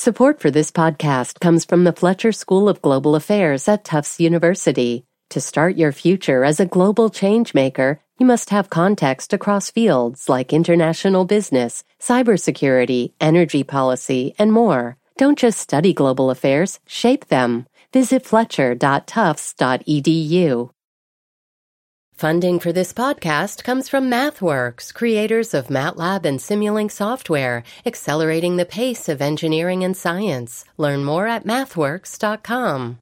Support for this podcast comes from the Fletcher School of Global Affairs at Tufts University. To start your future as a global changemaker, you must have context across fields like international business, cybersecurity, energy policy, and more. Don't just study global affairs, shape them. Visit fletcher.tufts.edu. Funding for this podcast comes from MathWorks, creators of MATLAB and Simulink software, accelerating the pace of engineering and science. Learn more at mathworks.com.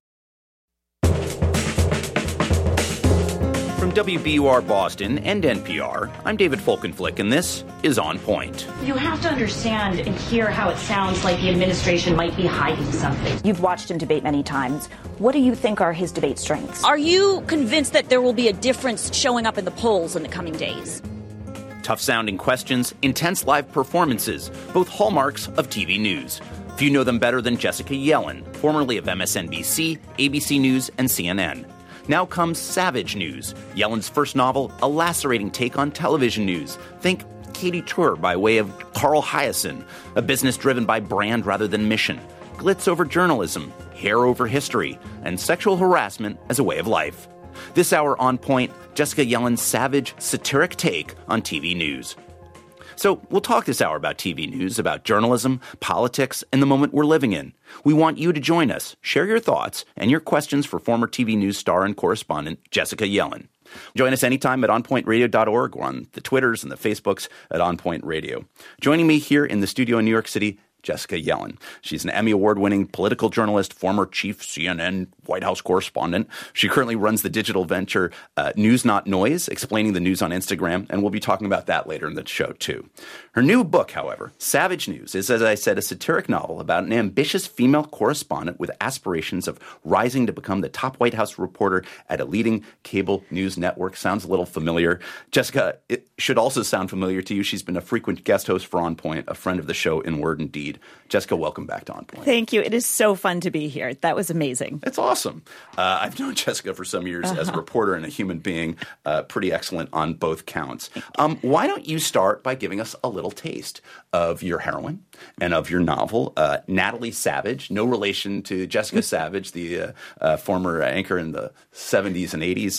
From WBUR Boston and NPR, I'm David Folkenflik, and this is On Point. You have to understand and hear how it sounds like the administration might be hiding something. You've watched him debate many times. What do you think are his debate strengths? Are you convinced that there will be a difference showing up in the polls in the coming days? Tough-sounding questions, intense live performances, both hallmarks of TV news. Few know them better than Jessica Yellin, formerly of MSNBC, ABC News, and CNN. Now comes Savage News, Yellen's first novel, a lacerating take on television news. Think Katie Tur by way of Carl Hiaasen, a business driven by brand rather than mission. Glitz over journalism, hair over history, and sexual harassment as a way of life. This hour On Point, Jessica Yellen's savage, satiric take on TV news. So we'll talk this hour about TV news, about journalism, politics, and the moment we're living in. We want you to join us, share your thoughts, and your questions for former TV news star and correspondent Jessica Yellin. Join us anytime at onpointradio.org or on the Twitters and the Facebooks at On Point Radio. Joining me here in the studio in New York City, Jessica Yellin. She's an Emmy Award-winning political journalist, former chief CNN White House correspondent. She currently runs the digital venture News Not Noise, explaining the news on Instagram, and we'll be talking about that later in the show, too. Her new book, however, Savage News, is, as I said, a satiric novel about an ambitious female correspondent with aspirations of rising to become the top White House reporter at a leading cable news network. Sounds a little familiar. Jessica, it should also sound familiar to you. She's been a frequent guest host for On Point, a friend of the show in word and deed. Jessica, welcome back to On Point. Thank you. It is so fun to be here. That was amazing. It's awesome. I've known Jessica for some years as a reporter and a human being, pretty excellent on both counts. Why don't you start by giving us a little taste of your heroine and of your novel, Natalie Savage, no relation to Jessica Savage, the former anchor in the 70s and 80s.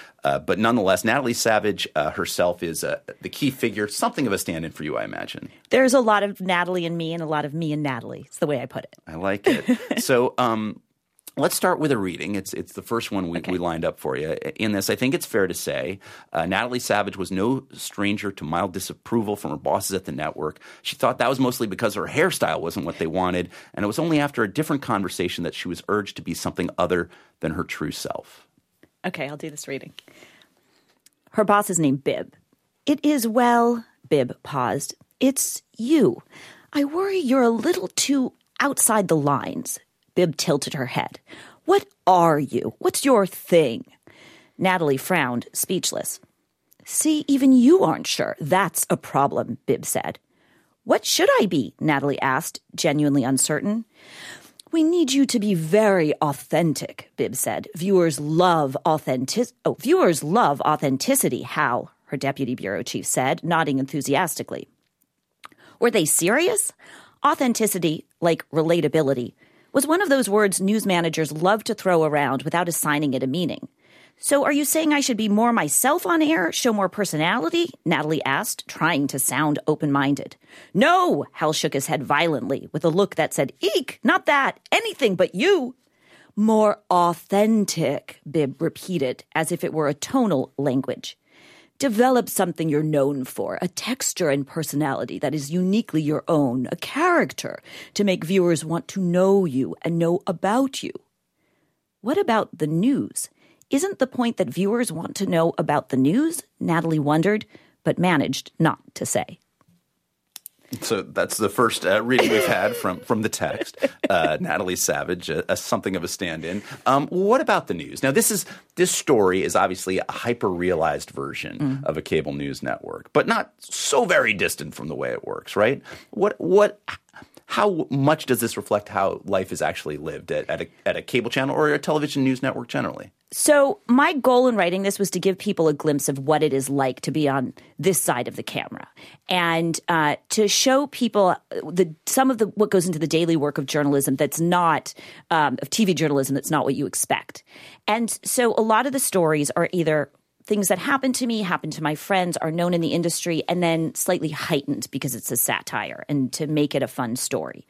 But nonetheless, Natalie Savage herself is the key figure, something of a stand-in for you, I imagine. There's a lot of Natalie and me and a lot of me and Natalie. It's the way I put it. I like it. So let's start with a reading. It's the first one we lined up for you. In this, I think it's fair to say Natalie Savage was no stranger to mild disapproval from her bosses at the network. She thought that was mostly because her hairstyle wasn't what they wanted, and it was only after a different conversation that she was urged to be something other than her true self. Okay, I'll do this reading. Her boss is named Bib. It is, well, Bib paused. It's you. I worry you're a little too outside the lines. Bib tilted her head. What are you? What's your thing? Natalie frowned, speechless. See, even you aren't sure. That's a problem, Bib said. What should I be? Natalie asked, genuinely uncertain. We need you to be very authentic, Bib said. Viewers love authenticity, Hal, her deputy bureau chief said, nodding enthusiastically. Were they serious? Authenticity, like relatability, was one of those words news managers love to throw around without assigning it a meaning. So are you saying I should be more myself on air, show more personality? Natalie asked, trying to sound open-minded. No, Hal shook his head violently with a look that said, eek, not that, anything but you. More authentic, Bib repeated, as if it were a tonal language. Develop something you're known for, a texture and personality that is uniquely your own, a character to make viewers want to know you and know about you. What about the news? Isn't the point that viewers want to know about the news? Natalie wondered, but managed not to say. So that's the first reading we've had from the text. Natalie Savage, something of a stand-in. What about the news? Now, this story is obviously a hyper-realized version of a cable news network, but not so very distant from the way it works, right? How much does this reflect how life is actually lived at a cable channel or a television news network generally? So my goal in writing this was to give people a glimpse of what it is like to be on this side of the camera and to show people some of what goes into the daily work of journalism that's not of TV journalism that's not what you expect. And so a lot of the stories are either things that happen to me, happen to my friends, are known in the industry, and then slightly heightened because it's a satire and to make it a fun story.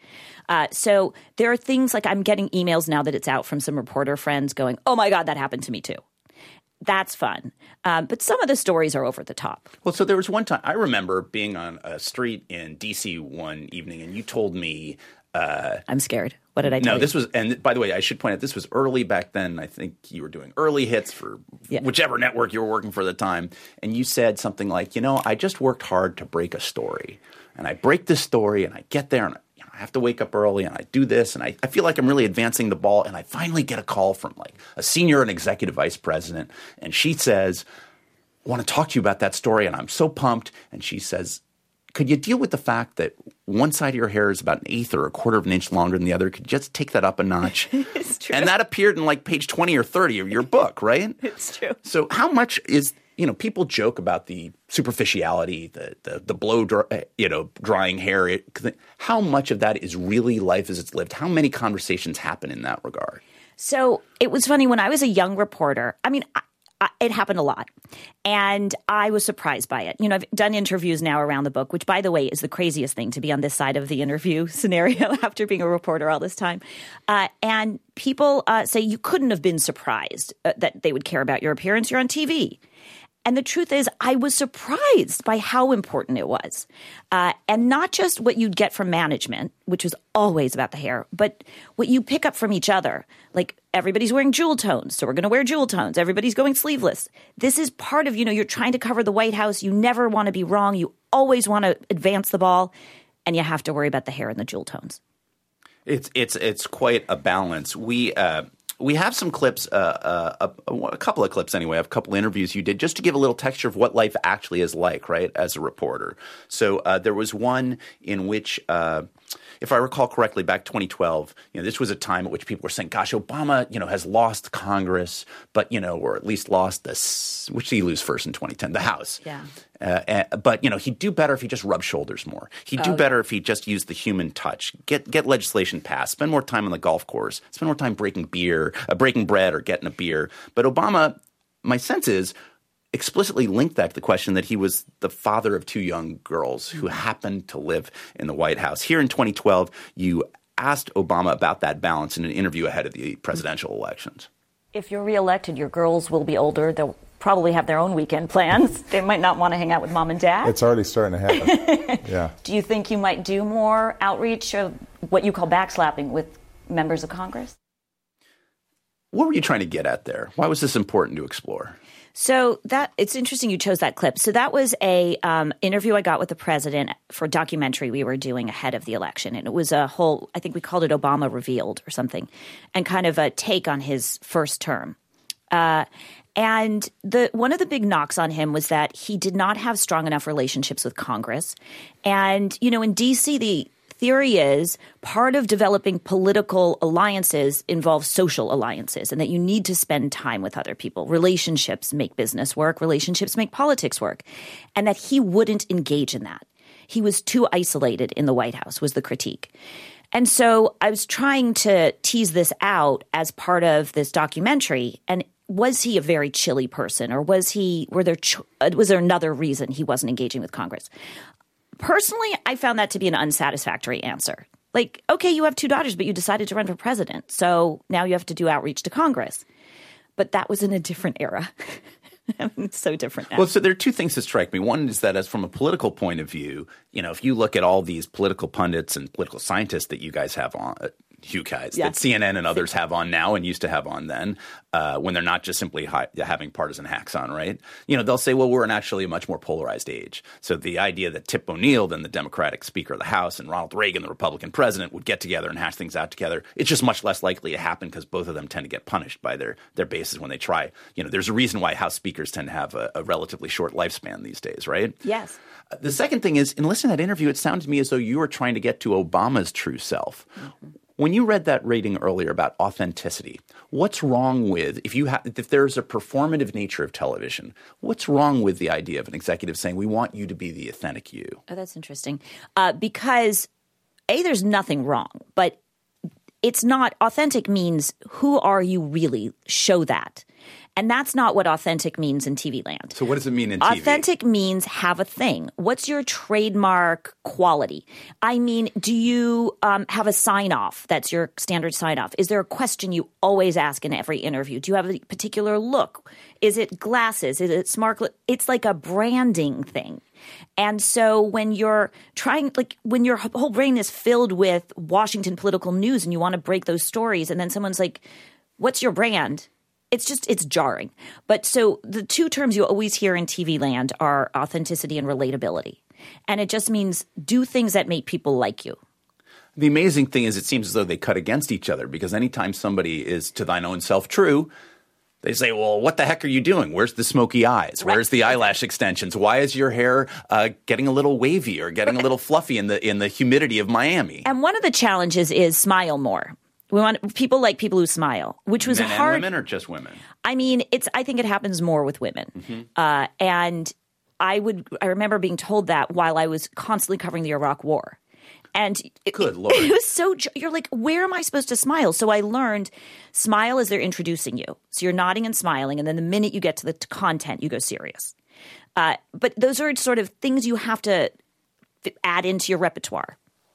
So there are things like I'm getting emails now that it's out from some reporter friends going, oh my God, that happened to me too. That's fun. But some of the stories are over the top. Well, so there was one time I remember being on a street in D.C. one evening and you told me I'm scared. What did I tell you? No, this was – and by the way, I should point out this was early back then. I think you were doing early hits for whichever network you were working for at the time. And you said something like, I just worked hard to break a story. And I break this story and I get there and I have to wake up early and I do this and I feel like I'm really advancing the ball. And I finally get a call from like a senior and executive vice president. And she says, I want to talk to you about that story. And I'm so pumped. And she says, could you deal with the fact that one side of your hair is about an eighth or a quarter of an inch longer than the other? Could you just take that up a notch? It's true. And that appeared in like page 20 or 30 of your book, right? It's true. So how much is people joke about the superficiality, the blow drying hair. How much of that is really life as it's lived? How many conversations happen in that regard? So it was funny when I was a young reporter. I mean, it happened a lot, and I was surprised by it. I've done interviews now around the book, which, by the way, is the craziest thing to be on this side of the interview scenario after being a reporter all this time. And people say you couldn't have been surprised that they would care about your appearance. You're on TV. And the truth is, I was surprised by how important it was. And not just what you'd get from management, which was always about the hair, but what you pick up from each other. Like, everybody's wearing jewel tones, so we're going to wear jewel tones. Everybody's going sleeveless. This is part of, you're trying to cover the White House. You never want to be wrong. You always want to advance the ball, and you have to worry about the hair and the jewel tones. It's quite a balance. We have some clips, a couple of clips anyway, of a couple of interviews you did just to give a little texture of what life actually is like, right, as a reporter. So there was one in which, if I recall correctly, back 2012, this was a time at which people were saying, gosh, Obama, has lost Congress, but, or at least lost which did he lose first in 2010? The House. Yeah. But, he'd do better if he just rubbed shoulders more. He'd do better if he just used the human touch, get legislation passed, spend more time on the golf course, spend more time breaking bread or getting a beer. But Obama, my sense is, explicitly linked that to the question that he was the father of two young girls who happened to live in the White House. Here in 2012, you asked Obama about that balance in an interview ahead of the presidential elections. If you're reelected, your girls will be older. They'll probably have their own weekend plans. They might not want to hang out with mom and dad. It's already starting to happen. Yeah. Do you think you might do more outreach of what you call backslapping with members of Congress? What were you trying to get at there? Why was this important to explore? So it's interesting you chose that clip. So that was a interview I got with the president for a documentary we were doing ahead of the election. And it was a whole, I think we called it Obama Revealed or something, and kind of a take on his first term. And one of the big knocks on him was that he did not have strong enough relationships with Congress. And, in D.C., the theory is part of developing political alliances involves social alliances, and that you need to spend time with other people. Relationships make business work. Relationships make politics work. And that he wouldn't engage in that. He was too isolated in the White House was the critique. And so I was trying to tease this out as part of this documentary. And was he a very chilly person, or was there another reason he wasn't engaging with Congress? Personally, I found that to be an unsatisfactory answer. Like, okay, you have two daughters, but you decided to run for president. So now you have to do outreach to Congress. But that was in a different era. It's so different now. Well, so there are two things that strike me. One is that as from a political point of view, if you look at all these political pundits and political scientists that you guys have on, you guys that CNN and others have on now and used to have on then, when they're not just simply having partisan hacks on, right? They'll say, well, we're in actually a much more polarized age. So the idea that Tip O'Neill, then the Democratic Speaker of the House, and Ronald Reagan, the Republican president, would get together and hash things out together, it's just much less likely to happen because both of them tend to get punished by their bases when they try. There's a reason why House speakers tend to have a relatively short lifespan these days, right? Yes. The second thing is, in listening to that interview, it sounded to me as though you were trying to get to Obama's true self. Mm-hmm. When you read that rating earlier about authenticity, what's wrong with if there's a performative nature of television, what's wrong with the idea of an executive saying, we want you to be the authentic you? Oh, that's interesting. Because, there's nothing wrong, but it's not – authentic means who are you really? Show that. And that's not what authentic means in TV land. So what does it mean in TV? Authentic means have a thing. What's your trademark quality? I mean, do you have a sign-off that's your standard sign-off? Is there a question you always ask in every interview? Do you have a particular look? Is it glasses? Is it smart? It's like a branding thing. And so when you're trying – when your whole brain is filled with Washington political news and you want to break those stories and then someone's like, what's your brand? It's jarring. But so the two terms you always hear in TV land are authenticity and relatability. And it just means do things that make people like you. The amazing thing is it seems as though they cut against each other because anytime somebody is to thine own self true, they say, well, what the heck are you doing? Where's the smoky eyes? Where's the eyelash extensions? Why is your hair getting a little wavy or getting a little fluffy in the humidity of Miami? And one of the challenges is smile more. We want people like people who smile, which was Men hard. And women or just women? I mean, I think it happens more with women. Mm-hmm. And I remember being told that while I was constantly covering the Iraq War. And Good Lord. It was so – you're like, where am I supposed to smile? So I learned smile as they're introducing you. So you're nodding and smiling, and then the minute you get to the content, you go serious. But those are sort of things you have to add into your repertoire.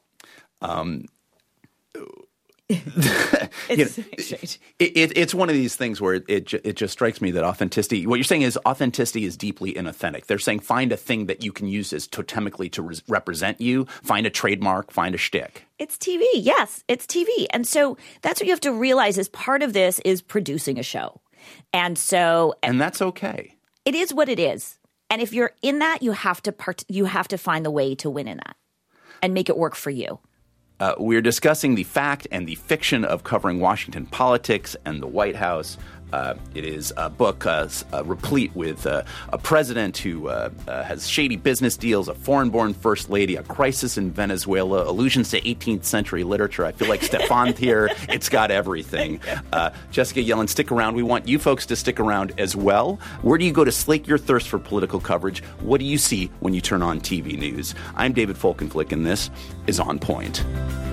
It's one of these things where it just strikes me that authenticity – what you're saying is authenticity is deeply inauthentic. They're saying find a thing that you can use as totemically to represent you, find a trademark, find a shtick. It's TV. Yes, it's TV. And so that's what you have to realize is part of this is producing a show. And so – And that's okay. It is what it is. And if you're in that, you have to find the way to win in that and make it work for you. We're discussing the fact and the fiction of covering Washington politics and the White House. It is a book replete with a president who has shady business deals, a foreign-born first lady, a crisis in Venezuela, allusions to 18th century literature. I feel like Stefan here. It's got everything. Jessica Yellin, stick around. We want you folks to stick around as well. Where do you go to slake your thirst for political coverage? What do you see when you turn on TV news? I'm David Folkenflik, and this is On Point.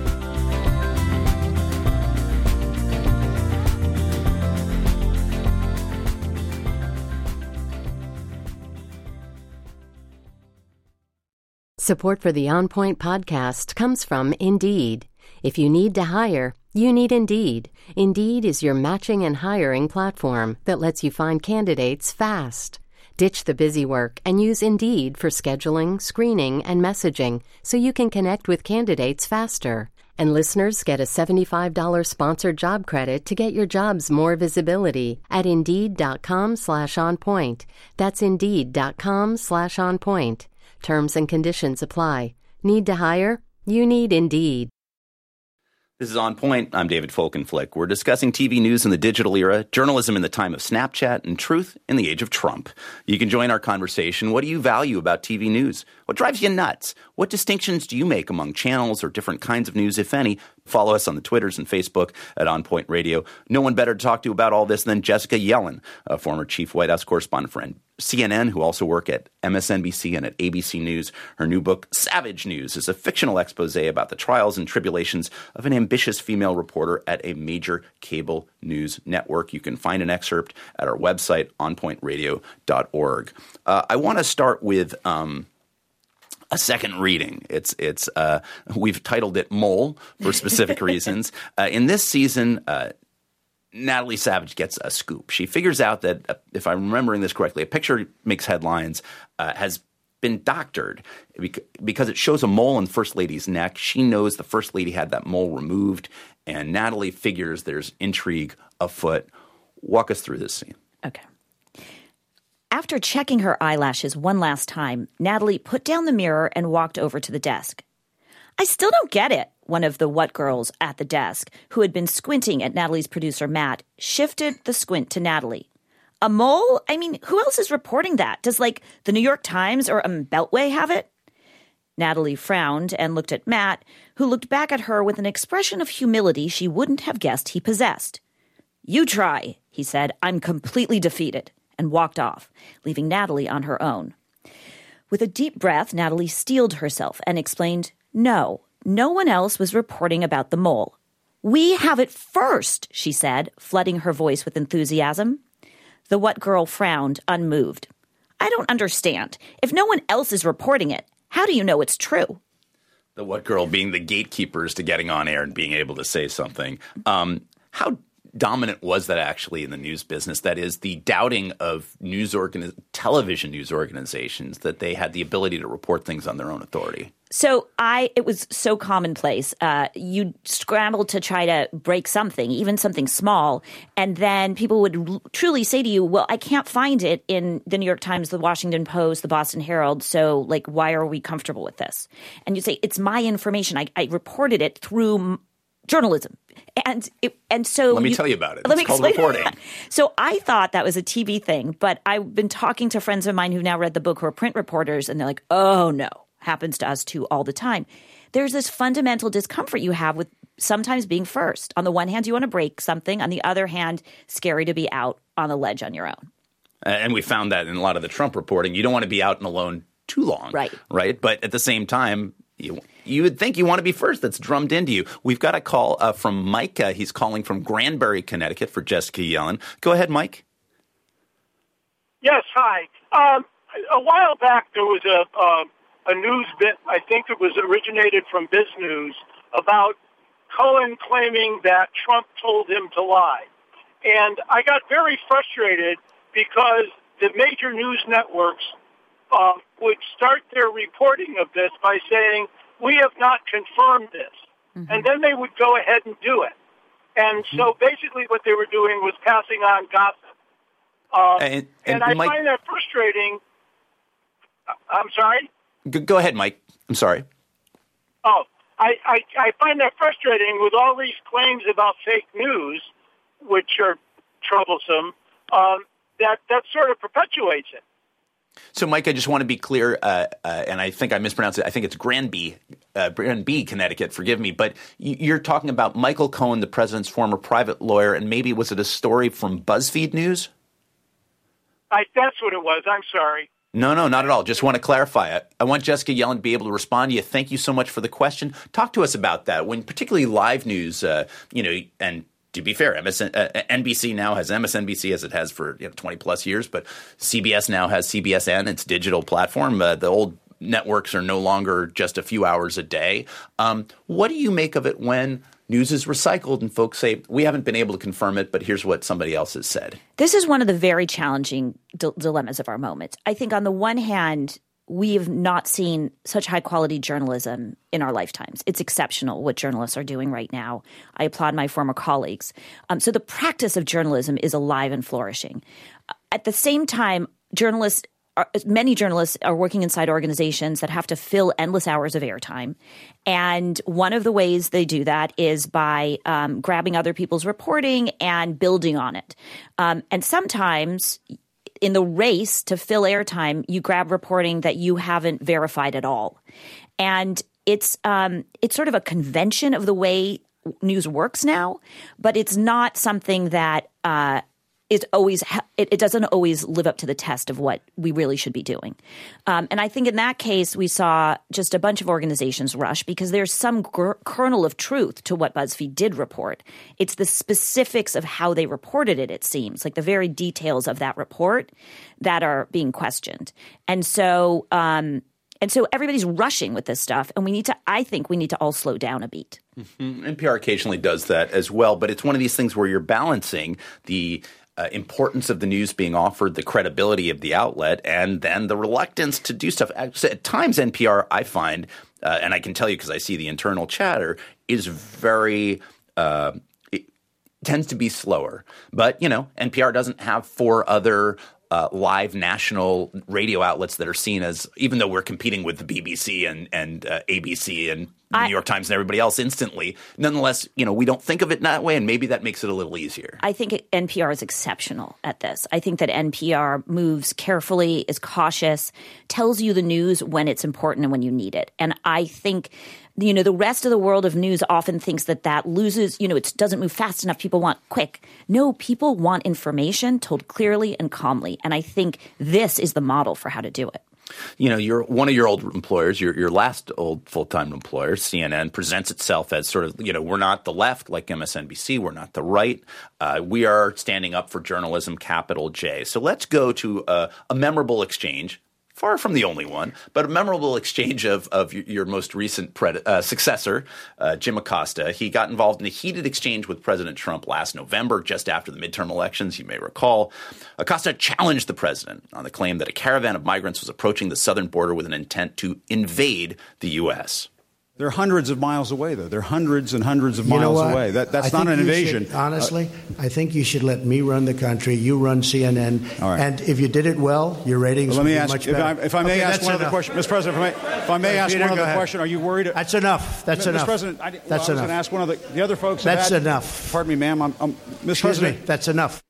Support for the On Point podcast comes from Indeed. If you need to hire, you need Indeed. Indeed is your matching and hiring platform that lets you find candidates fast. Ditch the busy work and use Indeed for scheduling, screening, and messaging so you can connect with candidates faster. And listeners get a $75 sponsored job credit to get your jobs more visibility at Indeed.com/onpoint. That's Indeed.com/onpoint. Terms and conditions apply. Need to hire? You need Indeed. This is On Point. I'm David Folkenflik. We're discussing TV news in the digital era, journalism in the time of Snapchat, and truth in the age of Trump. You can join our conversation. What do you value about TV news? What drives you nuts? What distinctions do you make among channels or different kinds of news, if any? Follow us on the Twitters and Facebook at On Point Radio. No one better to talk to about all this than Jessica Yellin, a former chief White House correspondent for CNN, who also work at MSNBC and at ABC News. Her new book, Savage News, is a fictional expose about the trials and tribulations of an ambitious female reporter at a major cable news network. You can find an excerpt at our website, onpointradio.org. I want to start with a second reading. We've titled it Mole for specific reasons. In this season, Natalie Savage gets a scoop. She figures out that, if I'm remembering this correctly, a picture makes headlines, has been doctored because it shows a mole in the First Lady's neck. She knows the First Lady had that mole removed, and Natalie figures there's intrigue afoot. Walk us through this scene. Okay. After checking her eyelashes one last time, Natalie put down the mirror and walked over to the desk. I still don't get it, one of the what girls at the desk, who had been squinting at Natalie's producer, Matt, shifted the squint to Natalie. A mole? I mean, who else is reporting that? Does, the New York Times or Beltway have it? Natalie frowned and looked at Matt, who looked back at her with an expression of humility she wouldn't have guessed he possessed. You try, he said. I'm completely defeated, and walked off, leaving Natalie on her own. With a deep breath, Natalie steeled herself and explained, no one else was reporting about the mole. We have it first, she said, flooding her voice with enthusiasm. The what girl frowned, unmoved. I don't understand. If no one else is reporting it, how do you know it's true? The what girl being the gatekeepers to getting on air and being able to say something. How dominant was that actually in the news business? That is, the doubting of television news organizations that they had the ability to report things on their own authority. So it was so commonplace. You scrambled to try to break something, even something small, and then people would truly say to you, well, I can't find it in the New York Times, the Washington Post, the Boston Herald, so why are we comfortable with this? And you say, it's my information. I reported it through journalism. And so let me tell you about it. It's called reporting. So I thought that was a TV thing, but I've been talking to friends of mine who now read the book who are print reporters, and they're like, oh no. Happens to us too all the time. There's this fundamental discomfort you have with sometimes being first. On the one hand, you want to break something. On the other hand, scary to be out on a ledge on your own. And we found that in a lot of the Trump reporting. You don't want to be out and alone too long. Right? But at the same time, you would think you want to be first. That's drummed into you. We've got a call from Mike. He's calling from Granbury, Connecticut for Jessica Yellen. Go ahead, Mike. Yes, hi. A while back, there was a news bit, I think it was originated from Biz News, about Cohen claiming that Trump told him to lie. And I got very frustrated because the major news networks would start their reporting of this by saying, we have not confirmed this. Mm-hmm. And then they would go ahead and do it. And so basically what they were doing was passing on gossip. And I find that frustrating. I'm sorry? Go ahead, Mike. I'm sorry. Oh, I find that frustrating with all these claims about fake news, which are troublesome, that sort of perpetuates it. So, Mike, I just want to be clear, and I think I mispronounced it. I think it's Granby, Connecticut. Forgive me. But you're talking about Michael Cohen, the president's former private lawyer, and maybe was it a story from BuzzFeed News? That's what it was. I'm sorry. No, not at all. Just want to clarify it. I want Jessica Yellen to be able to respond to you. Thank you so much for the question. Talk to us about that. When particularly live news, and to be fair, NBC now has MSNBC as it has for 20 plus years, but CBS now has CBSN, its digital platform. The old networks are no longer just a few hours a day. What do you make of it when news is recycled and folks say, we haven't been able to confirm it, but here's what somebody else has said? This is one of the very challenging dilemmas of our moment. I think on the one hand, we have not seen such high-quality journalism in our lifetimes. It's exceptional what journalists are doing right now. I applaud my former colleagues. So the practice of journalism is alive and flourishing. At the same time, many journalists are working inside organizations that have to fill endless hours of airtime. And one of the ways they do that is by grabbing other people's reporting and building on it. And sometimes in the race to fill airtime, you grab reporting that you haven't verified at all. And it's sort of a convention of the way news works now, but it's not something that it doesn't always live up to the test of what we really should be doing. And I think in that case, we saw just a bunch of organizations rush because there's some kernel of truth to what BuzzFeed did report. It's the specifics of how they reported it seems, like the very details of that report that are being questioned. And so everybody's rushing with this stuff, and I think we need to all slow down a beat. Mm-hmm. NPR occasionally does that as well, but it's one of these things where you're balancing the importance of the news being offered, the credibility of the outlet, and then the reluctance to do stuff. At times, NPR, I find, and I can tell you because I see the internal chatter, is very it tends to be slower. But, NPR doesn't have 4 other live national radio outlets that are seen as, even though we're competing with the BBC and ABC and the New York Times and everybody else instantly, nonetheless, we don't think of it that way, and maybe that makes it a little easier. I think NPR is exceptional at this. I think that NPR moves carefully, is cautious, tells you the news when it's important and when you need it. And I think the rest of the world of news often thinks that loses, it doesn't move fast enough. People want quick. No, people want information told clearly and calmly. And I think this is the model for how to do it. You're one of your old employers, your last old full-time employer, CNN, presents itself as sort of, we're not the left like MSNBC. We're not the right. We are standing up for journalism, capital J. So let's go to a memorable exchange. Far from the only one, but a memorable exchange of your most recent successor, Jim Acosta. He got involved in a heated exchange with President Trump last November, just after the midterm elections, you may recall. Acosta challenged the president on the claim that a caravan of migrants was approaching the southern border with an intent to invade the U.S. They're hundreds of miles away, though. They're hundreds and hundreds of miles away. That's not an invasion. Honestly, I think you should let me run the country. You run CNN. All right. And if you did it well, your ratings would be much better. If I may ask one other question. Mr. President, if I may ask one other question. Are you worried? That's enough. That's enough. Mr. President, I was going to ask one of the other folks. That's enough. Pardon me, ma'am. Mr. President. That's enough.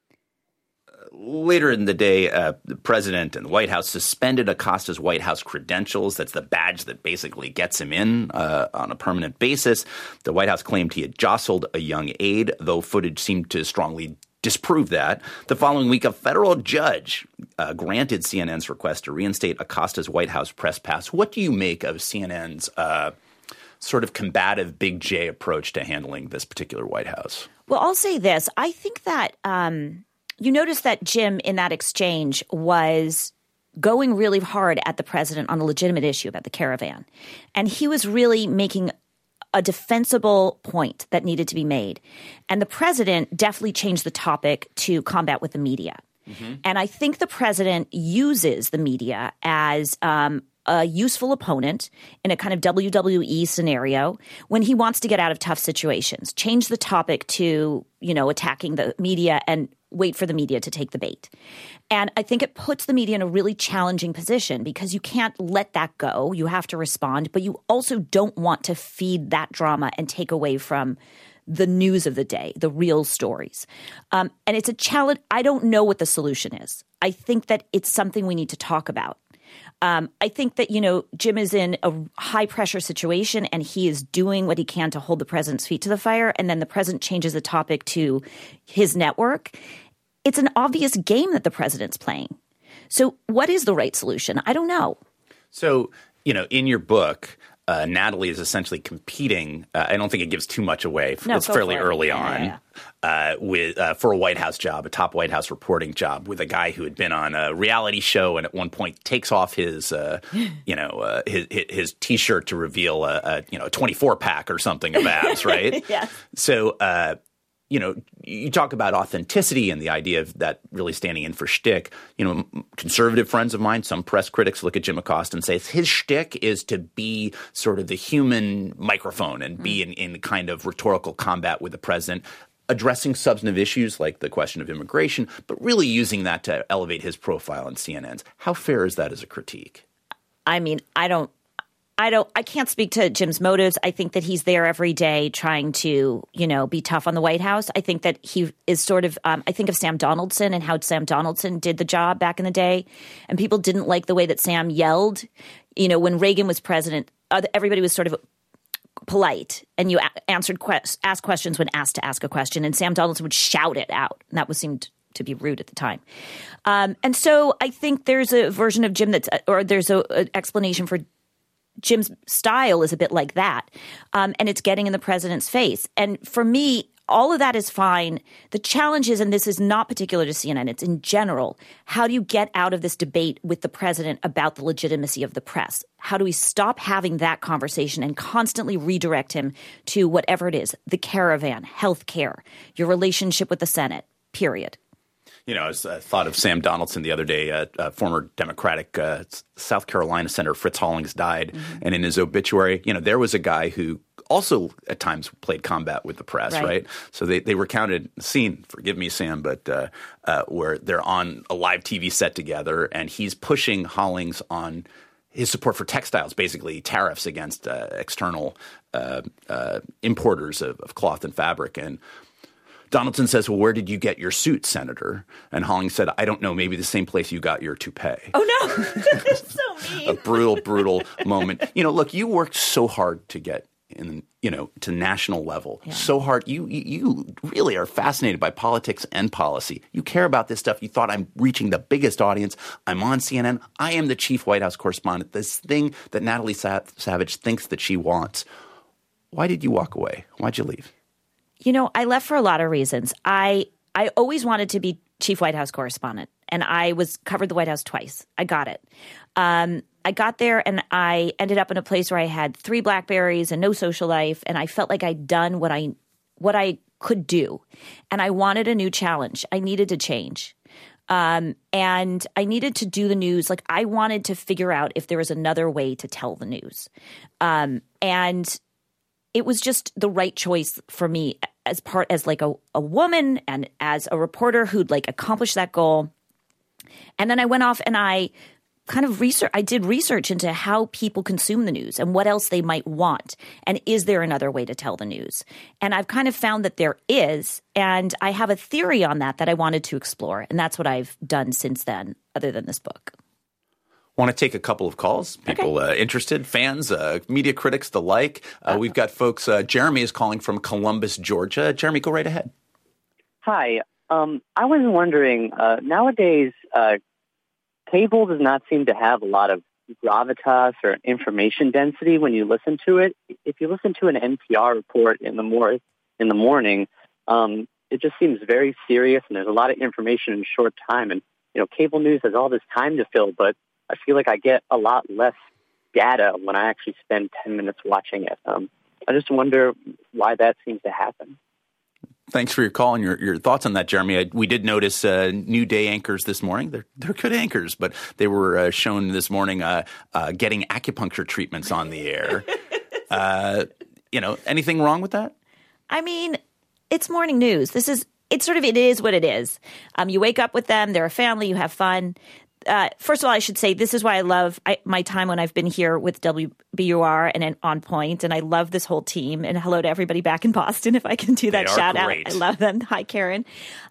Later in the day, the president and the White House suspended Acosta's White House credentials. That's the badge that basically gets him in on a permanent basis. The White House claimed he had jostled a young aide, though footage seemed to strongly disprove that. The following week, a federal judge granted CNN's request to reinstate Acosta's White House press pass. What do you make of CNN's sort of combative Big J approach to handling this particular White House? Well, I'll say this. I think that you notice that Jim in that exchange was going really hard at the president on a legitimate issue about the caravan. And he was really making a defensible point that needed to be made. And the president definitely changed the topic to combat with the media. Mm-hmm. And I think the president uses the media as a useful opponent in a kind of WWE scenario when he wants to get out of tough situations. Change the topic to, attacking the media and wait for the media to take the bait. And I think it puts the media in a really challenging position because you can't let that go. You have to respond, but you also don't want to feed that drama and take away from the news of the day, the real stories. And it's a challenge. I don't know what the solution is. I think that it's something we need to talk about. I think that, Jim is in a high-pressure situation and he is doing what he can to hold the president's feet to the fire, and then the president changes the topic to his network. It's an obvious game that the president's playing. So what is the right solution? I don't know. So, in your book, Natalie is essentially competing. I don't think it gives too much away. It's fairly early on with for a White House job, a top White House reporting job, with a guy who had been on a reality show and at one point takes off his his T-shirt to reveal a 24-pack or something of abs, right? Yeah. So you talk about authenticity and the idea of that really standing in for shtick. Conservative friends of mine, some press critics look at Jim Acosta and say his shtick is to be sort of the human microphone and be in kind of rhetorical combat with the president, addressing substantive issues like the question of immigration, but really using that to elevate his profile on CNN's. How fair is that as a critique? I mean, I can't speak to Jim's motives. I think that he's there every day trying to, be tough on the White House. I think that he is sort of I think of Sam Donaldson and how Sam Donaldson did the job back in the day. And people didn't like the way that Sam yelled. When Reagan was president, everybody was sort of polite and you asked questions when asked to ask a question. And Sam Donaldson would shout it out. And that seemed to be rude at the time. And so I think there's a version of Jim there's an explanation for Jim's style is a bit like that. And it's getting in the president's face. And for me, all of that is fine. The challenge is, and this is not particular to CNN, it's in general, how do you get out of this debate with the president about the legitimacy of the press? How do we stop having that conversation and constantly redirect him to whatever it is, the caravan, health care, your relationship with the Senate, period? I thought of Sam Donaldson the other day, former Democratic South Carolina Senator Fritz Hollings died. Mm-hmm. And in his obituary, there was a guy who also at times played combat with the press, right? So they recounted a scene, forgive me, Sam, but where they're on a live TV set together and he's pushing Hollings on his support for textiles, basically tariffs against external importers of cloth and fabric. And Donaldson says, well, where did you get your suit, Senator? And Hollings said, I don't know, maybe the same place you got your toupee. Oh, no. That's so mean. A brutal moment. Look, you worked so hard to get to national level. Yeah. So hard. You really are fascinated by politics and policy. You care about this stuff. You thought, I'm reaching the biggest audience. I'm on CNN. I am the chief White House correspondent. This thing that Natalie Savage thinks that she wants. Why did you walk away? Why'd you leave? I left for a lot of reasons. I always wanted to be chief White House correspondent, and I covered the White House twice. I got it. I got there, and I ended up in a place where I had 3 BlackBerries and no social life, and I felt like I'd done what I could do, and I wanted a new challenge. I needed to change. And I needed to do the news. Like, I wanted to figure out if there was another way to tell the news. And it was just the right choice for me as like a woman and as a reporter who'd like accomplished that goal. And then I went off and I kind of did research into how people consume the news and what else they might want. And is there another way to tell the news? And I've kind of found that there is. And I have a theory on that I wanted to explore. And that's what I've done since then, other than this book. Want to take a couple of calls? People interested, fans, media critics, the like. We've got folks. Jeremy is calling from Columbus, Georgia. Jeremy, go right ahead. Hi. I was wondering, nowadays, cable does not seem to have a lot of gravitas or information density when you listen to it. If you listen to an NPR report in the morning, it just seems very serious, and there's a lot of information in a short time. And, cable news has all this time to fill, but I feel like I get a lot less data when I actually spend 10 minutes watching it. I just wonder why that seems to happen. Thanks for your call and your thoughts on that, Jeremy. We did notice New Day anchors this morning. They're good anchors, but they were shown this morning getting acupuncture treatments on the air. Anything wrong with that? I mean, it's morning news. It is what it is. You wake up with them. They're a family. You have fun. First of all, I should say this is why I love my time when I've been here with WBUR and On Point, and I love this whole team. And hello to everybody back in Boston, if I can do that shout out. I love them. Hi, Karen.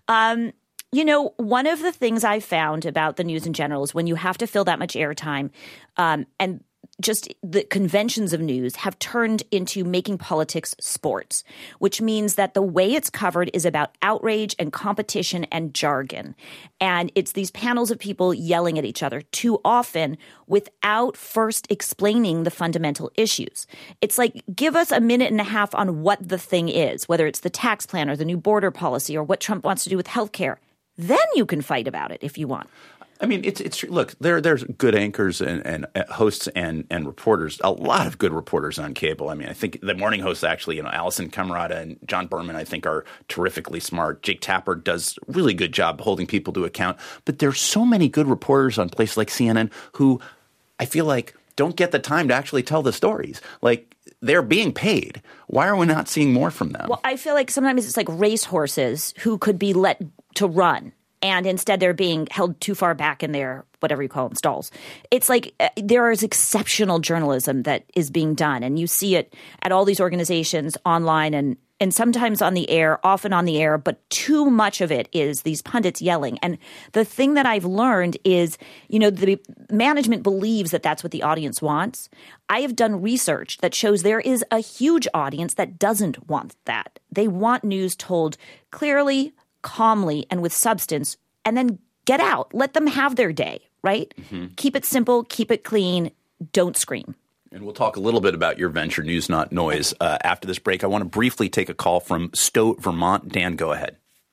One of the things I found about the news in general is when you have to fill that much airtime, and just the conventions of news have turned into making politics sports, which means that the way it's covered is about outrage and competition and jargon. And it's these panels of people yelling at each other too often without first explaining the fundamental issues. It's like, give us a minute and a half on what the thing is, whether it's the tax plan or the new border policy or what Trump wants to do with healthcare. Then you can fight about it if you want. I mean, it's look, there's good anchors and hosts and reporters, a lot of good reporters on cable. I mean, I think the morning hosts actually, Allison Camerata and John Berman, I think, are terrifically smart. Jake Tapper does a really good job holding people to account. But there's so many good reporters on places like CNN who I feel like don't get the time to actually tell the stories. Like, they're being paid. Why are we not seeing more from them? Well, I feel like sometimes it's like racehorses who could be let to run. And instead they're being held too far back in their, whatever you call them, stalls. It's like there is exceptional journalism that is being done. And you see it at all these organizations online and sometimes on the air, often on the air. But too much of it is these pundits yelling. And the thing that I've learned is, the management believes that that's what the audience wants. I have done research that shows there is a huge audience that doesn't want that. They want news told clearly, calmly, and with substance, and then get out. Let them have their day, right? Mm-hmm. Keep it simple, keep it clean, don't scream. And we'll talk a little bit about your venture, News Not Noise, after this break. I want to briefly take a call from Stowe, Vermont. Dan, go ahead.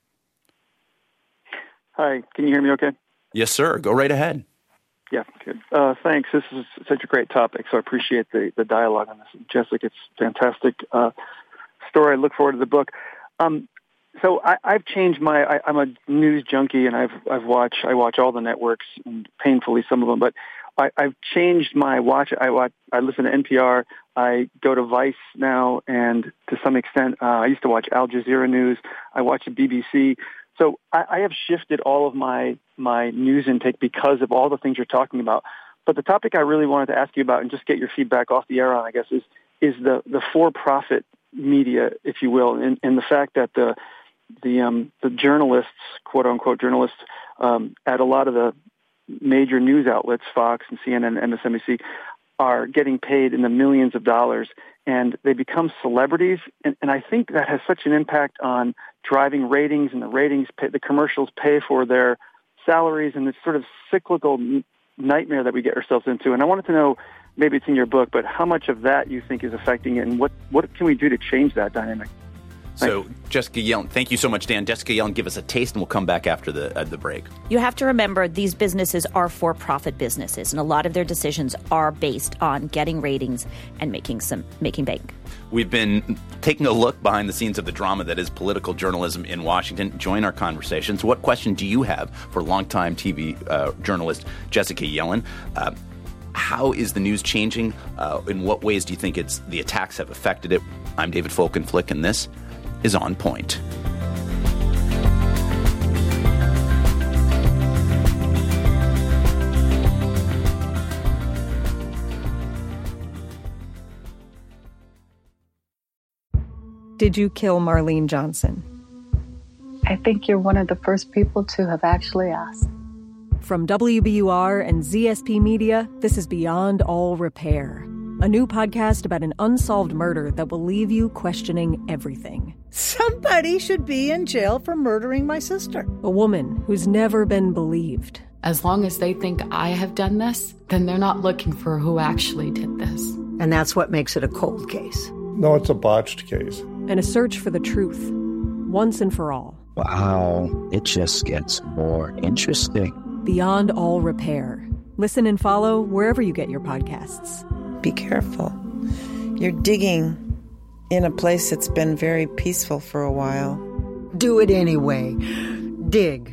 Hi, can you hear me okay? Yes, sir. Go right ahead. Yeah, good. Thanks. This is such a great topic, so I appreciate the dialogue on this. Jessica, it's a fantastic story. I look forward to the book. So I've changed I'm a news junkie, and I watch all the networks, and painfully some of them. But I've changed my watch. I listen to NPR. I go to Vice now, and to some extent, I used to watch Al Jazeera News. I watch the BBC. So I have shifted all of my news intake because of all the things you're talking about. But the topic I really wanted to ask you about, and just get your feedback off the air on, I guess, is the for-profit media, if you will, and the fact that the journalists, quote unquote journalists, at a lot of the major news outlets, Fox and CNN and MSNBC, are getting paid in the millions of dollars, and they become celebrities. And I think that has such an impact on driving ratings, and the commercials pay for their salaries, and this sort of cyclical nightmare that we get ourselves into. And I wanted to know, maybe it's in your book, but how much of that you think is affecting it, and what can we do to change that dynamic? So, Jessica Yellen, thank you so much, Dan. Jessica Yellen, give us a taste, and we'll come back after the break. You have to remember these businesses are for-profit businesses, and a lot of their decisions are based on getting ratings and making bank. We've been taking a look behind the scenes of the drama that is political journalism in Washington. Join our conversations. What question do you have for longtime TV journalist Jessica Yellen? How is the news changing? In what ways do you think the attacks have affected it? I'm David Folkenflik, and this is On Point. Did you kill Marlene Johnson? I think you're one of the first people to have actually asked. From WBUR and ZSP Media, this is Beyond All Repair, a new podcast about an unsolved murder that will leave you questioning everything. Somebody should be in jail for murdering my sister. A woman who's never been believed. As long as they think I have done this, then they're not looking for who actually did this. And that's what makes it a cold case. No, it's a botched case. And a search for the truth, once and for all. Wow, it just gets more interesting. Beyond All Repair. Listen and follow wherever you get your podcasts. Be careful. You're digging in a place that's been very peaceful for a while. Do it anyway. Dig.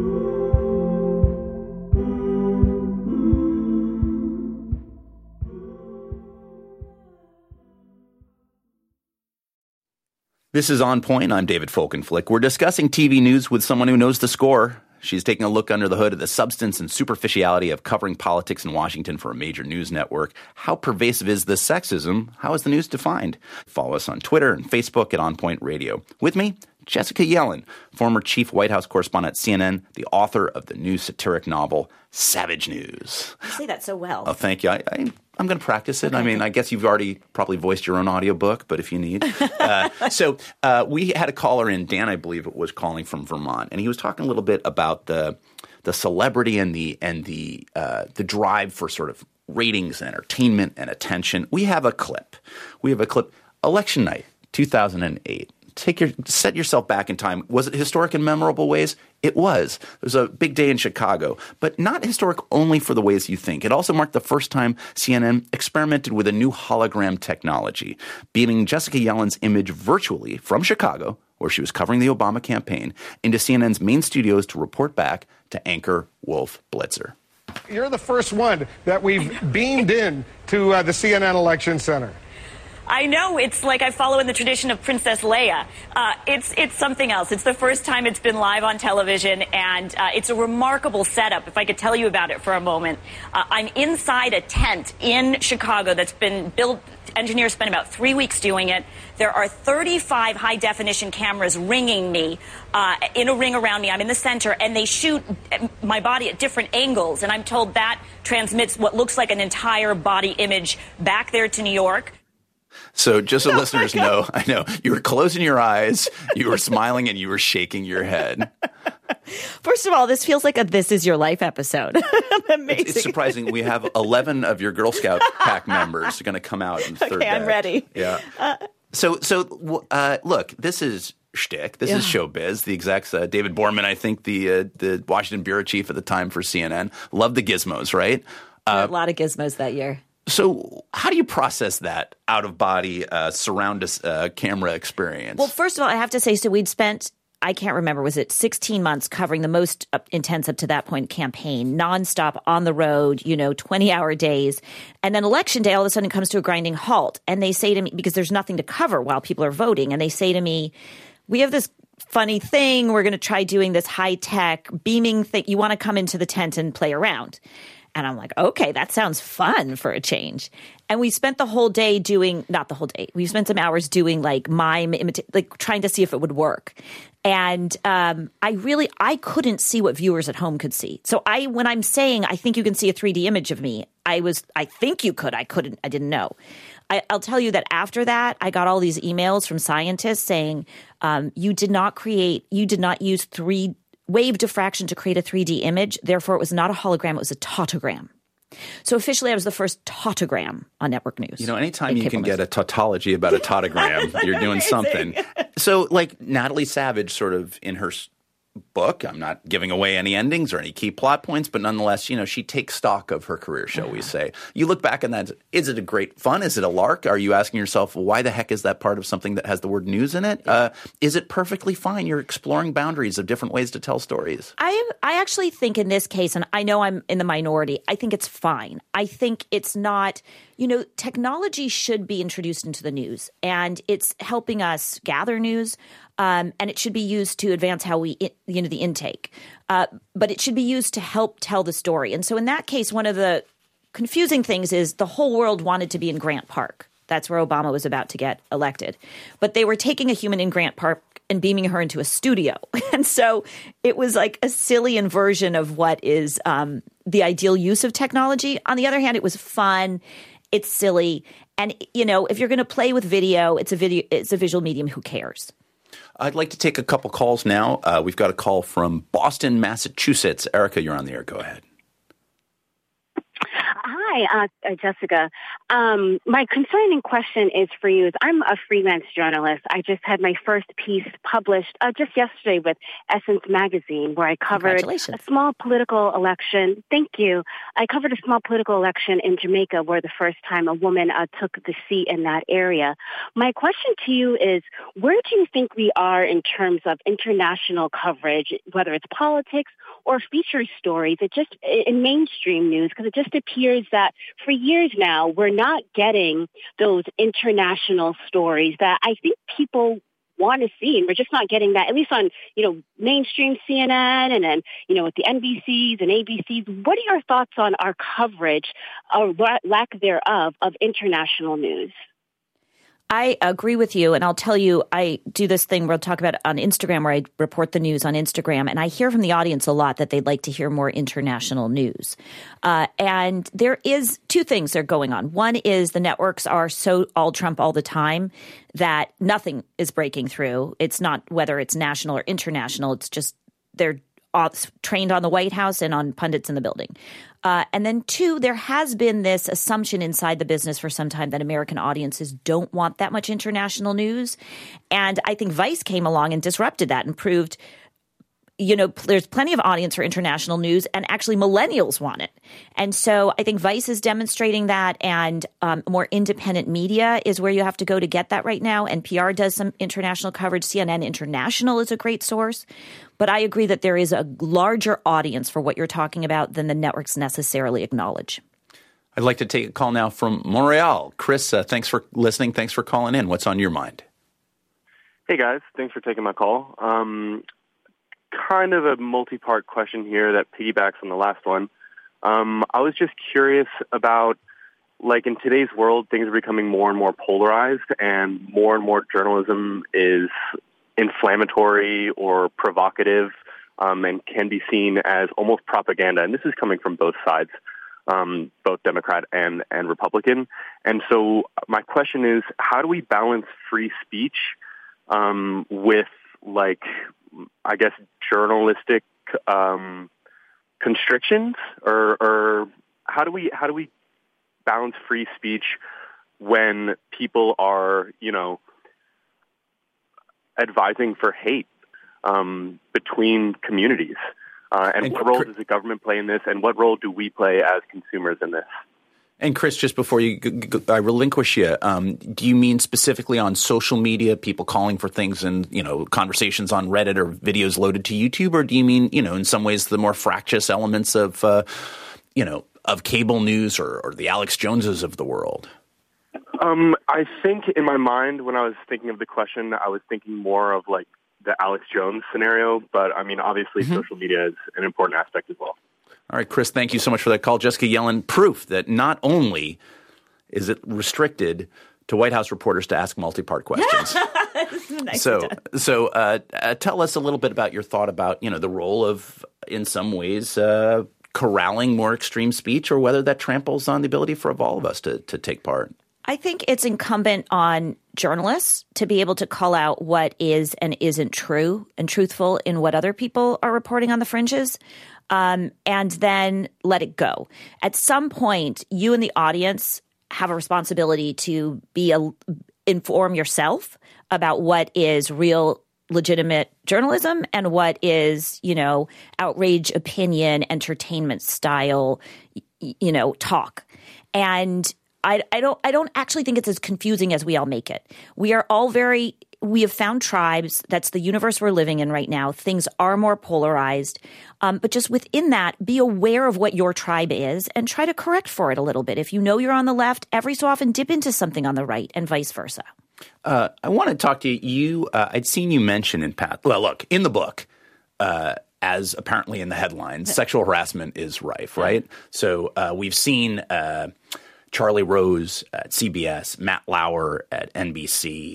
This is On Point. I'm David Folkenflik. We're discussing TV news with someone who knows the score. She's taking a look under the hood at the substance and superficiality of covering politics in Washington for a major news network. How pervasive is this sexism? How is the news defined? Follow us on Twitter and Facebook at On Point Radio. With me, Jessica Yellen, former chief White House correspondent at CNN, the author of the new satiric novel, Savage News. You say that so well. Oh, thank you. I'm going to practice it. Okay. I mean, I guess you've already probably voiced your own audiobook, but if you need. So we had a caller in, Dan, I believe it was, calling from Vermont, and he was talking a little bit about the celebrity and the drive for sort of ratings and entertainment and attention. We have a clip. Election night, 2008. Set yourself back in time. Was it historic in memorable ways? It was. It was a big day in Chicago, but not historic only for the ways you think. It also marked the first time CNN experimented with a new hologram technology, beaming Jessica Yellen's image virtually from Chicago, where she was covering the Obama campaign, into CNN's main studios to report back to anchor Wolf Blitzer. You're the first one that we've beamed in to the CNN Election Center. I know. It's like I follow in the tradition of Princess Leia. It's something else. It's the first time it's been live on television, and it's a remarkable setup, if I could tell you about it for a moment. I'm inside a tent in Chicago that's been built. Engineers spent about 3 weeks doing it. There are 35 high-definition cameras ringing me in a ring around me. I'm in the center, and they shoot my body at different angles, and I'm told that transmits what looks like an entire body image back there to New York. So just so listeners know, I know, you were closing your eyes, you were smiling, and you were shaking your head. First of all, this feels like a This Is Your Life episode. Amazing. It's surprising. We have 11 of your Girl Scout pack members going to come out in third Okay, I'm ready. Yeah. So look, this is shtick. This is showbiz. The execs, David Borman, I think the Washington bureau chief at the time for CNN, loved the gizmos, right? A lot of gizmos that year. So how do you process that out-of-body surround camera experience? Well, first of all, I have to say, so we'd spent I can't remember, was it 16 months covering the most intense up to that point campaign, nonstop on the road, 20-hour days. And then election day, all of a sudden it comes to a grinding halt. And they say to me, because there's nothing to cover while people are voting, and they say to me, we have this funny thing. We're going to try doing this high-tech beaming thing. You want to come into the tent and play around. And I'm like, okay, that sounds fun for a change. And we spent the whole day not the whole day. We spent some hours doing like mime, like trying to see if it would work. And I couldn't see what viewers at home could see. So when I'm saying, I think you can see a 3D image of me, I think you could. I couldn't. I didn't know. I'll tell you that after that, I got all these emails from scientists saying, you did not use wave diffraction to create a 3D image. Therefore, it was not a hologram. It was a tautogram. So officially, I was the first tautogram on network news. Anytime you can get a tautology about a tautogram, you're doing something. So like Natalie Savage sort of in her book, I'm not giving away any endings or any key plot points, but nonetheless, she takes stock of her career, shall we say. You look back on that, is it a great fun? Is it a lark? Are you asking yourself, why the heck is that part of something that has the word news in it? Is it perfectly fine? You're exploring boundaries of different ways to tell stories. I actually think in this case, and I know I'm in the minority, I think it's fine. I think it's not – technology should be introduced into the news, and it's helping us gather news. And it should be used to advance how the intake. But it should be used to help tell the story. And so in that case, one of the confusing things is the whole world wanted to be in Grant Park. That's where Obama was about to get elected. But they were taking a human in Grant Park and beaming her into a studio. And so it was like a silly inversion of what is the ideal use of technology. On the other hand, it was fun. It's silly. And, if you're going to play with video, it's a visual medium. Who cares? I'd like to take a couple calls now. We've got a call from Boston, Massachusetts. Erica, you're on the air. Go ahead. Hi, Jessica. My concerning question is for you. I'm a freelance journalist. I just had my first piece published just yesterday with Essence Magazine, where I covered a small political election. Thank you. I covered a small political election in Jamaica, where the first time a woman took the seat in that area. My question to you is, where do you think we are in terms of international coverage, whether it's politics or feature stories, in mainstream news? Because it just appears that for years now, we're not getting those international stories that I think people want to see. And we're just not getting that, at least on, mainstream CNN and then, with the NBCs and ABCs. What are your thoughts on our coverage or lack thereof of international news? I agree with you, and I'll tell you, I do this thing where I'll talk about it on Instagram, where I report the news on Instagram, and I hear from the audience a lot that they'd like to hear more international news. And there is two things that are going on. One is the networks are so all Trump all the time that nothing is breaking through. It's not whether it's national or international. It's just they're trained on the White House and on pundits in the building. And then two, there has been this assumption inside the business for some time that American audiences don't want that much international news. And I think Vice came along and disrupted that and proved, there's plenty of audience for international news, and actually millennials want it. And so I think Vice is demonstrating that, and more independent media is where you have to go to get that right now. NPR does some international coverage. CNN International is a great source. But I agree that there is a larger audience for what you're talking about than the networks necessarily acknowledge. I'd like to take a call now from Montreal. Chris, thanks for listening. Thanks for calling in. What's on your mind? Hey, guys. Thanks for taking my call. Kind of a multi-part question here that piggybacks on the last one. I was just curious about, in today's world, things are becoming more and more polarized, and more journalism is inflammatory or provocative, and can be seen as almost propaganda. And this is coming from both sides, both Democrat and Republican. And so my question is, how do we balance free speech with, I guess, journalistic constrictions, or how do we balance free speech when people are, advising for hate between communities? And what role does the government play in this? And what role do we play as consumers in this? And Chris, just before I relinquish you, do you mean specifically on social media, people calling for things and, conversations on Reddit or videos loaded to YouTube? Or do you mean, in some ways the more fractious elements of, of cable news or the Alex Joneses of the world? I think in my mind, when I was thinking of the question, I was thinking more of like the Alex Jones scenario. But I mean, obviously, social media is an important aspect as well. All right, Chris, thank you so much for that call. Jessica Yellin, proof that not only is it restricted to White House reporters to ask multi-part questions. So tell us a little bit about your thought about, the role of, in some ways, corralling more extreme speech, or whether that tramples on the ability for all of us to take part. I think it's incumbent on journalists to be able to call out what is and isn't true and truthful in what other people are reporting on the fringes. And then let it go. At some point, you and the audience have a responsibility to inform yourself about what is real, legitimate journalism and what is, outrage, opinion, entertainment style, talk. And I don't actually think it's as confusing as we all make it. We have found tribes. That's the universe we're living in right now. Things are more polarized. But just within that, be aware of what your tribe is and try to correct for it a little bit. If you know you're on the left, every so often dip into something on the right and vice versa. I want to talk to you. I'd seen you mention in the book, as apparently in the headlines, sexual harassment is rife, right? So we've seen Charlie Rose at CBS, Matt Lauer at NBC,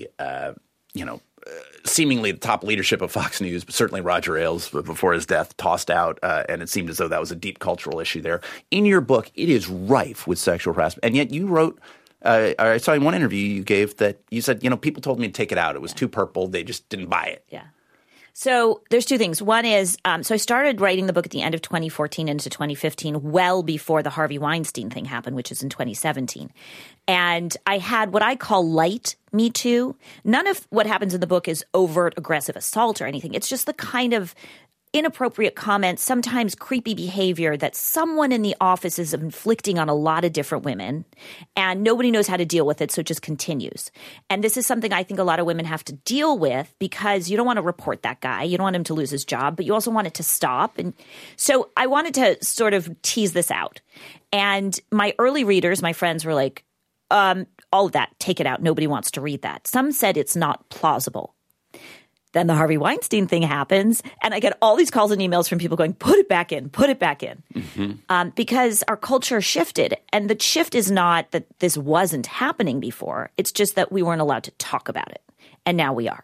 seemingly the top leadership of Fox News, but certainly Roger Ailes before his death tossed out, and it seemed as though that was a deep cultural issue there. In your book, it is rife with sexual harassment, and yet you wrote I saw in one interview you gave that you said, people told me to take it out. It was too purple. They just didn't buy it. Yeah. So there's two things. One is, so I started writing the book at the end of 2014 into 2015, well before the Harvey Weinstein thing happened, which is in 2017. And I had what I call light Me Too. None of what happens in the book is overt aggressive assault or anything. It's just the kind of inappropriate comments, sometimes creepy behavior that someone in the office is inflicting on a lot of different women, and nobody knows how to deal with it, so it just continues. And this is something I think a lot of women have to deal with because you don't want to report that guy. You don't want him to lose his job, but you also want it to stop. And so I wanted to sort of tease this out. And my early readers, my friends, were like, all of that, take it out. Nobody wants to read that. Some said it's not plausible. Then the Harvey Weinstein thing happens, and I get all these calls and emails from people going, put it back in, put it back in. Mm-hmm. Because our culture shifted. And the shift is not that this wasn't happening before. It's just that we weren't allowed to talk about it. And now we are.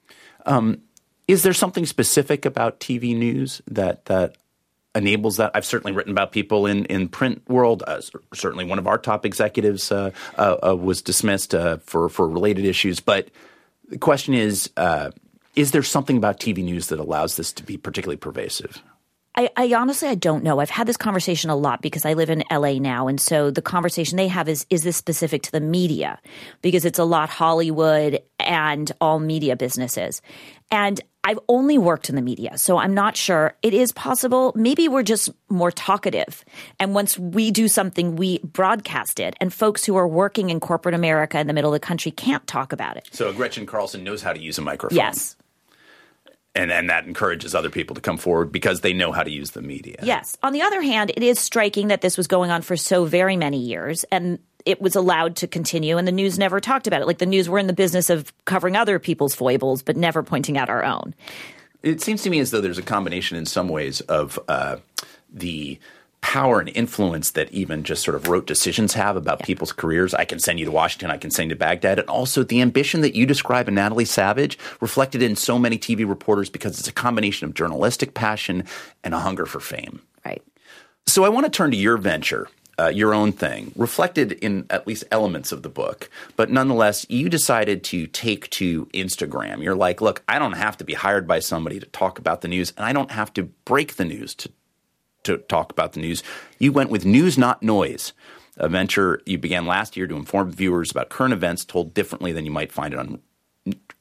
Is there something specific about TV news that enables that? I've certainly written about people in print world. Certainly one of our top executives was dismissed for related issues. But the question is there something about TV news that allows this to be particularly pervasive? I honestly don't know. I've had this conversation a lot because I live in LA now. And so the conversation they have is this specific to the media? Because it's a lot Hollywood and all media businesses. And I've only worked in the media, so I'm not sure. It is possible. Maybe we're just more talkative. And once we do something, we broadcast it. And folks who are working in corporate America in the middle of the country can't talk about it. So Gretchen Carlson knows how to use a microphone. Yes. And that encourages other people to come forward because they know how to use the media. Yes. On the other hand, it is striking that this was going on for so very many years, and it was allowed to continue, and the news never talked about it. Like the news, we're in the business of covering other people's foibles, but never pointing out our own. It seems to me as though there's a combination in some ways of the power and influence that even just sort of rote decisions have about people's careers. I can send you to Washington. I can send you to Baghdad. And also the ambition that you describe in Natalie Savage reflected in so many TV reporters because it's a combination of journalistic passion and a hunger for fame. Right. So I want to turn to your venture, your own thing, reflected in at least elements of the book. But nonetheless, you decided to take to Instagram. You're like, look, I don't have to be hired by somebody to talk about the news, and I don't have to break the news to talk about the news. You went with News Not Noise, a venture you began last year to inform viewers about current events told differently than you might find it on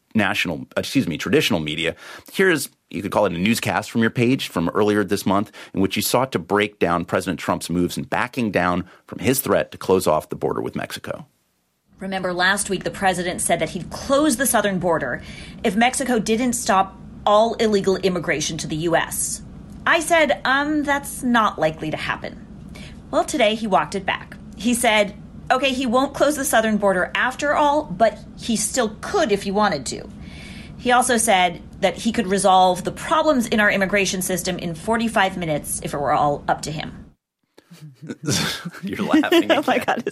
traditional media. Here's, you could call it a newscast from your page from earlier this month, in which you sought to break down President Trump's moves in backing down from his threat to close off the border with Mexico. Remember, last week the president said that he'd close the southern border if Mexico didn't stop all illegal immigration to the U.S. I said, that's not likely to happen. Well, today he walked it back. He said, okay, he won't close the southern border after all, but he still could if he wanted to. He also said that he could resolve the problems in our immigration system in 45 minutes if it were all up to him. You're laughing. Oh, my God.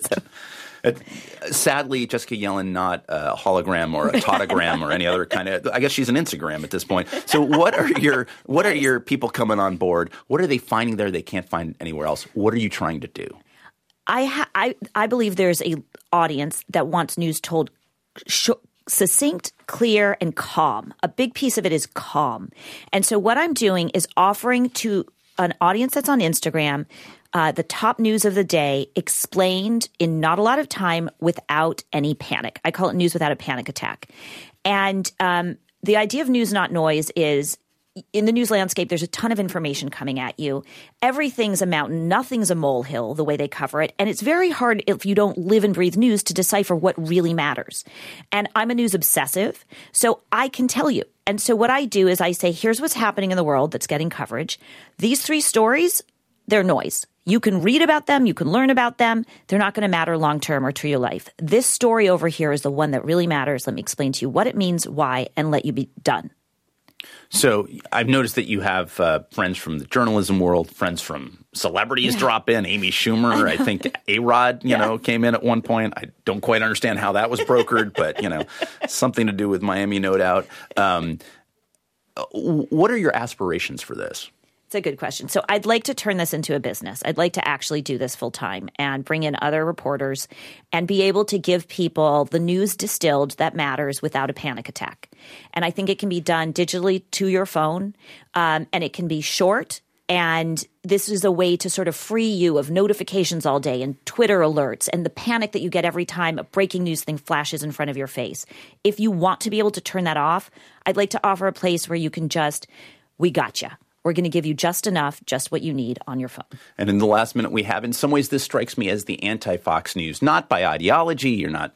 Sadly, Jessica Yellen, not a hologram or a tautogram or any other kind of – I guess she's an Instagram at this point. So what are your people coming on board? What are they finding there they can't find anywhere else? What are you trying to do? I believe there's a audience that wants news told succinct, clear, and calm. A big piece of it is calm. And so what I'm doing is offering to an audience that's on Instagram the top news of the day explained in not a lot of time without any panic. I call it news without a panic attack. And the idea of news, not noise is in the news landscape, there's a ton of information coming at you. Everything's a mountain. Nothing's a molehill the way they cover it. And it's very hard if you don't live and breathe news to decipher what really matters. And I'm a news obsessive, so I can tell you. And so what I do is I say, here's what's happening in the world that's getting coverage. These 3 stories, they're noise. You can read about them. You can learn about them. They're not going to matter long term or to your life. This story over here is the one that really matters. Let me explain to you what it means, why, and let you be done. So I've noticed that you have friends from the journalism world, friends from celebrities drop in. Amy Schumer, I think A-Rod, came in at one point. I don't quite understand how that was brokered, but, something to do with Miami, no doubt. What are your aspirations for this? It's a good question. So I'd like to turn this into a business. I'd like to actually do this full time and bring in other reporters and be able to give people the news distilled that matters without a panic attack. And I think it can be done digitally to your phone, and it can be short. And this is a way to sort of free you of notifications all day and Twitter alerts and the panic that you get every time a breaking news thing flashes in front of your face. If you want to be able to turn that off, I'd like to offer a place where you can we gotcha. We're going to give you just enough, just what you need on your phone. And in the last minute we have, in some ways, this strikes me as the anti-Fox News, not by ideology. You're not,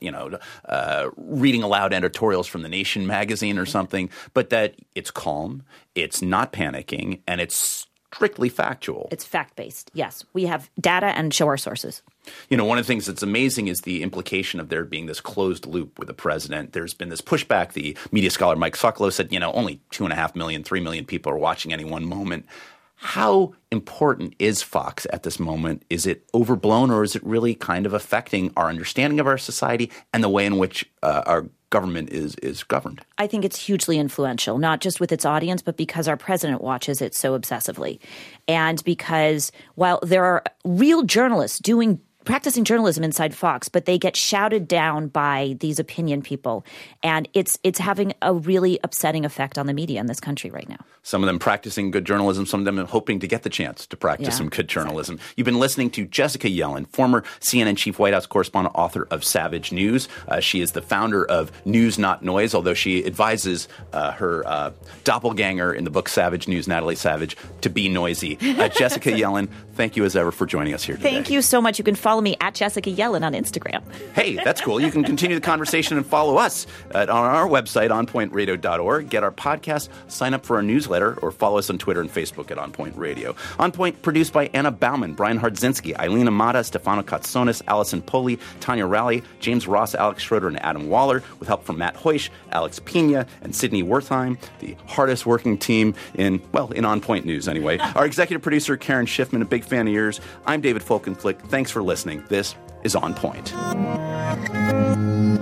reading aloud editorials from The Nation magazine or something, but that it's calm, it's not panicking, and it's strictly factual. It's fact-based, yes. We have data and show our sources. One of the things that's amazing is the implication of there being this closed loop with the president. There's been this pushback. The media scholar Mike Sokolow said, only 2.5 million, 3 million people are watching any one moment. How important is Fox at this moment? Is it overblown, or is it really kind of affecting our understanding of our society and the way in which our government is governed? I think it's hugely influential, not just with its audience, but because our president watches it so obsessively. And because while there are real journalists practicing journalism inside Fox, but they get shouted down by these opinion people. And it's having a really upsetting effect on the media in this country right now. Some of them practicing good journalism, some of them hoping to get the chance to practice some good journalism. Exactly. You've been listening to Jessica Yellen, former CNN chief White House correspondent, author of Savage News. She is the founder of News Not Noise, although she advises her doppelganger in the book Savage News, Natalie Savage, to be noisy. Jessica Yellen, thank you as ever for joining us here today. Thank you so much. You can follow me at Jessica Yellen on Instagram. Hey, that's cool. You can continue the conversation and follow us on our website, onpointradio.org. Get our podcast, sign up for our newsletter, or follow us on Twitter and Facebook at On Point Radio. On Point, produced by Anna Bauman, Brian Hardzinski, Eileen Amata, Stefano Katsonis, Allison Poli, Tanya Rowley, James Ross, Alex Schroeder, and Adam Waller, with help from Matt Hoish, Alex Pina, and Sydney Wertheim, the hardest working team in On Point News anyway. Our executive producer, Karen Schiffman, a big fan of yours. I'm David Folkenflik. Thanks for listening. This is On Point.